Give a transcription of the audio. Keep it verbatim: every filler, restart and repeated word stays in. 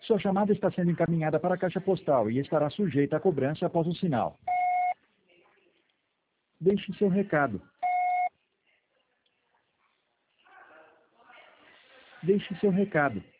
Sua chamada está sendo encaminhada para a caixa postal e estará sujeita a cobrança após o sinal. Deixe seu recado. Deixe seu recado.